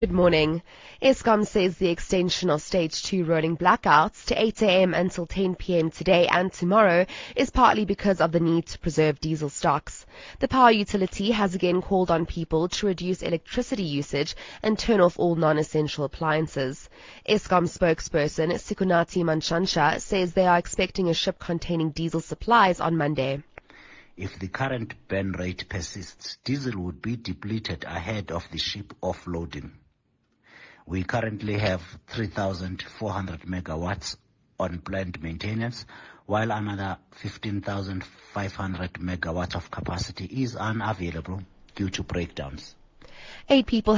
Good morning. Eskom says the extension of Stage 2 rolling blackouts to 8 a.m. until 10 p.m. today and tomorrow is partly because of the need to preserve diesel stocks. The power utility has again called on people to reduce electricity usage and turn off all non-essential appliances. Eskom spokesperson Sikonathi Mantshantsha says they are expecting a ship containing diesel supplies on Monday. If the current burn rate persists, diesel would be depleted ahead of the ship offloading. We currently have 3,400 megawatts on planned maintenance, while another 15,500 megawatts of capacity is unavailable due to breakdowns. 8 people